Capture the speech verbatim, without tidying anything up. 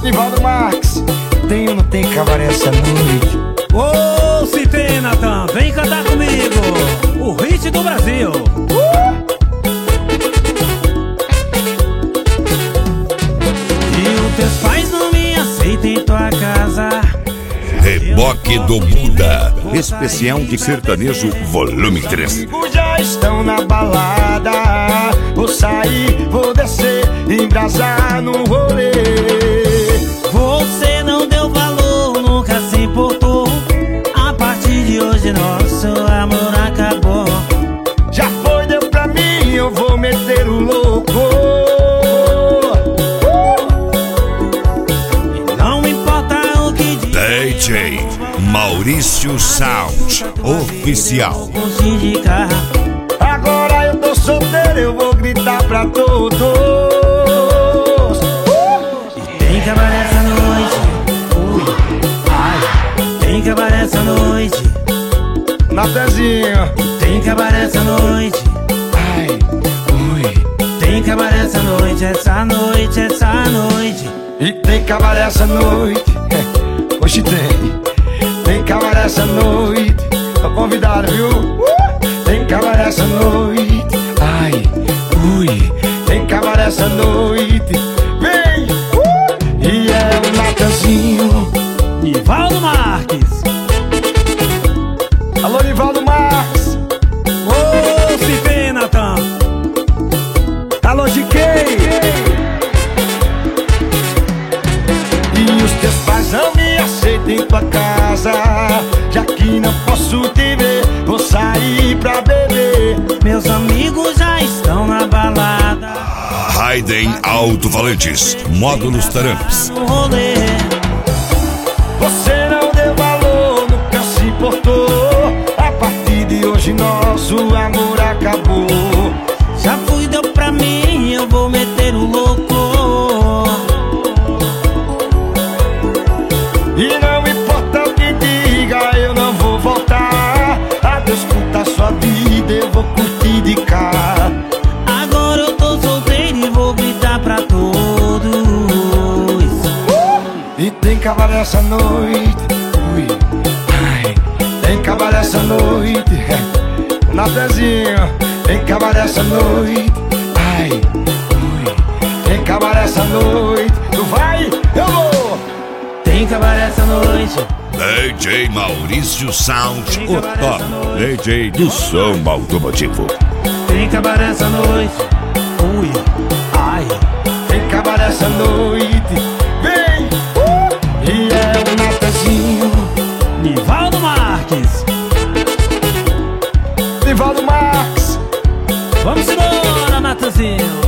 Nivaldo Marques, tem ou não tem cabaré essa noite? Ô, se tem, Natan, vem cantar comigo o hit do Brasil. uh! E os teus pais não me aceitam em tua casa. Reboque do Buda, especial de sertanejo volume três. Já estão na balada, vou sair, vou descer, embrasar no rolê. Você não deu valor, nunca se importou. A partir de hoje nosso amor acabou. Já foi, deu pra mim, eu vou meter o louco. E não importa o que diz, D J Maurício Sound Oficial. Agora eu tô solteiro, eu vou gritar pra todos. E tem cabaré essa noite. Ui, ai. Tem cabaré essa noite. Natanzinho. Tem cabaré essa noite. Ai, ui. Tem cabaré essa noite, essa noite, essa noite. E tem cabaré essa noite. Hoje tem. Tem cabaré essa noite. Tô convidado, viu? Uh! Tem cabaré essa noite. Ai, ui. Tem cabaré essa noite. Vem! Uh! E é o Natanzinho. Nivaldo Marques. Alô, Nivaldo Marques. Ô, se vem, Natan. Alô, G K. E os teus pais não me aceitam em tua casa. Já que não posso te ver, vou sair pra beber. Meus amigos já estão na balada. Raiden Alto-Falantes, módulos Taramps. No rolê. Você não deu valor, nunca se importou. A partir de hoje nosso amor acabou. Já fui, deu pra mim, eu vou meter o louco. E não importa o que diga, eu não vou voltar. Adeus, curta sua vida, eu vou curtir de cá. Agora eu tô solteiro e vou gritar pra todos. E tem cabaré essa noite. Ui, ai. Tem cabaré essa noite. O Natanzinho. Tem cabaré essa noite. Ai, ui. Tem cabaré essa noite. Tu vai, eu vou. Tem cabaré essa noite. D J Maurício Sound, o top D J do som automotivo. Tem cabaré essa noite. Ui, ai. Tem cabaré essa noite. Vem, uh! E é o Natanzinho. Nivaldo Marques. Nivaldo Marques. Vamos embora, Natanzinho.